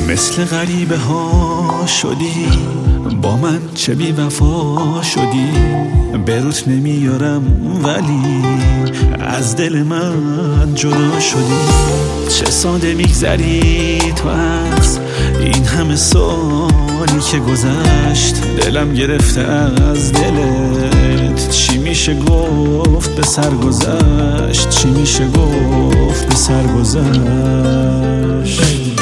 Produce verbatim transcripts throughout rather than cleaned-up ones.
مثل غریبه ها شدی، با من چه بی وفا شدی. به روت نمیارم ولی از دل من جدا شدی. چه ساده میگذری تو از این همه سالی که گذشت. دلم گرفته از دلت، چی میشه گفت به سر گذشت، چی میشه گفت به سر گذشت.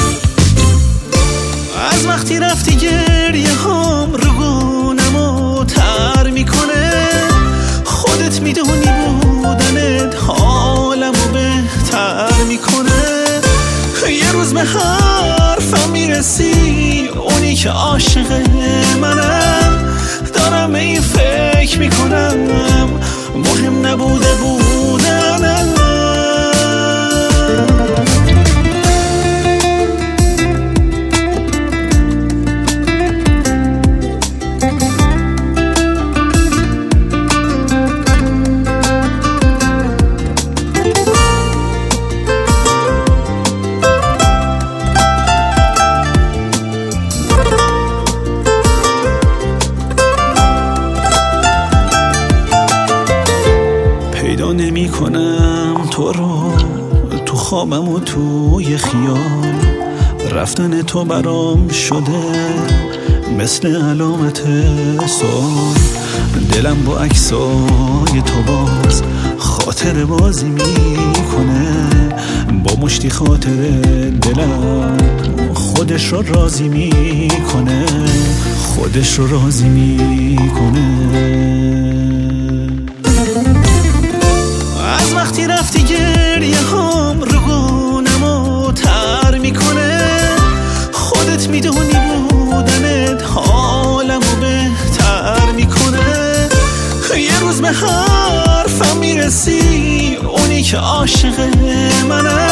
از وقتی رفتی گریه هام رو گونمو تر میکنه. خودت میدونی بودنت حالمو بهتر میکنه. یه روز به حرفم میرسی، اونی که عاشق منم. دارم این فکر میکنم مهم نبوده بودنم. پیدا نمی کنم تو رو تو خوابم و توی خیال. رفتن تو برام شده مثل علامت سوال. دلم با عکسای تو باز خاطر بازی میکنه. با مشتی خاطر دلم خودش رو راضی میکنه، خودش رو راضی میکنه. از وقتی رفتی گریه هام رو گونمو تر میکنه. خودت میدونی بودنت حالمو بهتر میکنه. یه روز به حرفم میرسی، اونی که عاشق منه.